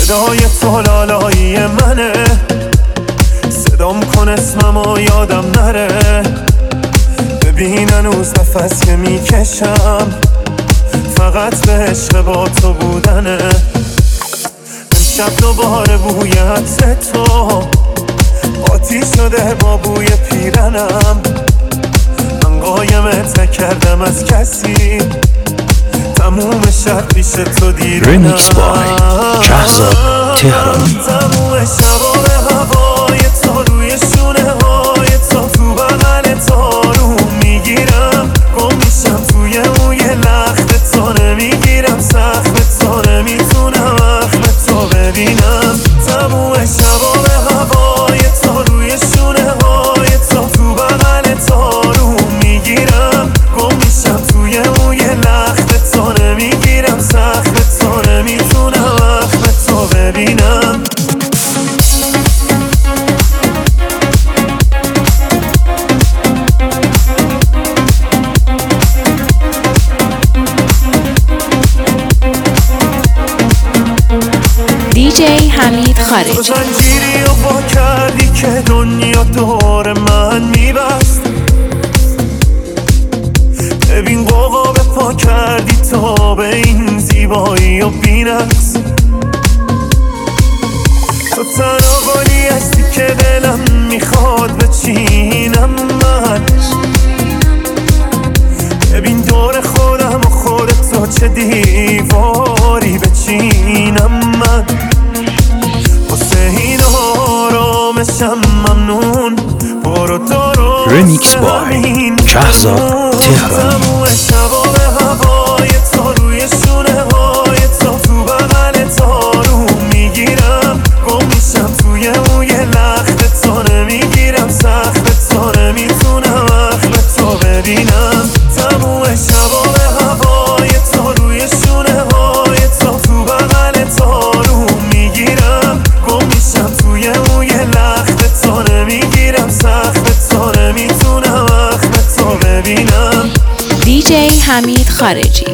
صدای تو لالایی منه، صدام کن اسممو یادم نره. ببین هنوز نفس که میکشم فقط به عشق با تو بودنه. امشب دوباره بوی عطر تو آتیش شده با بوی پیرنم. من قایمت نکردم از کسی، تموم شب پیش تو دیدنم. ریمیکس بای شهرزاد تهرانی. تموم شبا به هوای تو، روی شونه های تو بغل تو رو میگیرم. گم میشم توی موی لخت تو، نمیگیرم سخت تو، نمیتونم اخم تو ببینم. تموم شبا به هوای تو، روی شونه های تو بغل تو رو میگیرم. گم میشم توی موی لخت تو، نمیگیرم سخت تو، نمیتونم اخم تو ببینم. دیجی حمید خارجی. تو زنجیری رو با کردی که دنیا دور من میبست. ببین قوقا به پا کردی تا به این زیبایی و بینقص. تو تنها گلی هستی که دلم میخواد بچینم من. ببین دور خودم و خودتو چه دیواری بچینم من. واسه این آرامشم ممنون، برو درست ریمیکس بای شهرزاد تهرانی. تموم شبا به هوای تو، روی شونه های تو بغل تو رو میگیرم. گم میشم توی موی لخت تو، نمیگیرم سخت تو، نمیتونم اخم تو ببینم. تموم شبا به هوای تو، روی شونه های تو بغل تو رو میگیرم. گم میشم توی موی لخت تو، نمیگیرم سخت تو، نمیتونم اخم تو ببینم. دیجی حمید خارجی.